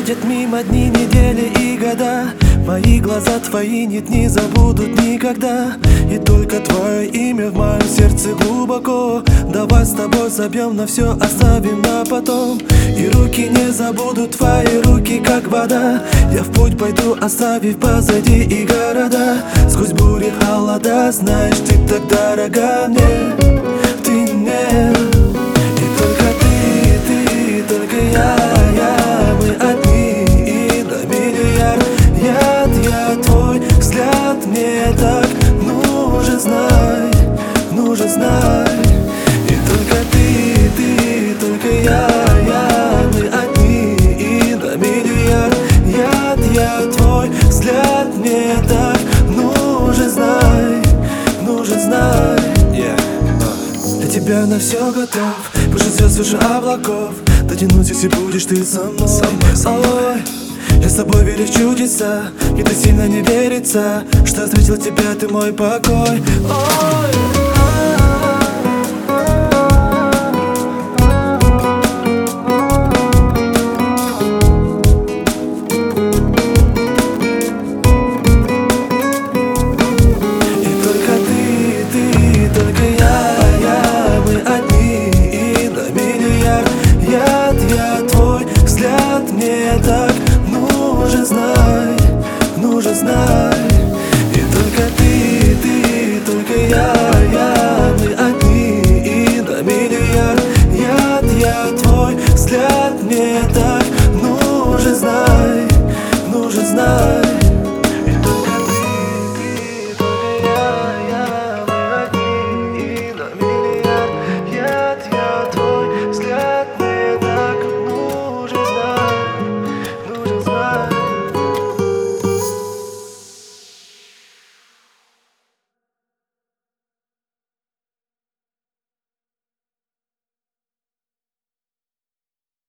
Проходят мимо дни, недели и года. Мои глаза твои нет, не забудут никогда. И только твое имя в моем сердце глубоко. Давай с тобой забьем на все, оставим на потом. И руки не забудут твои руки, как вода. Я в путь пойду, оставив позади и города. Сквозь бури, холода, знаешь, ты так дорога мне. Ты мне. И только ты, только я, мы одни и на миллиард. Я твой взгляд мне так нужен, знай, нужен, знай. И только ты, только я, мы одни и на миллиард. Я твой взгляд мне так нужен, знай, нужен, знай. Для тебя на все готов, выше звезд, выше облаков. Дотянусь, если будешь ты со мной. Ой, я с тобой верю в чудеса, и ты сильно не верится, что я встретил тебя, ты мой покой. Ой. Мне так нужен, знай, нужен, знай. И только ты, только я, мы одни и на миллиард. Я твой взгляд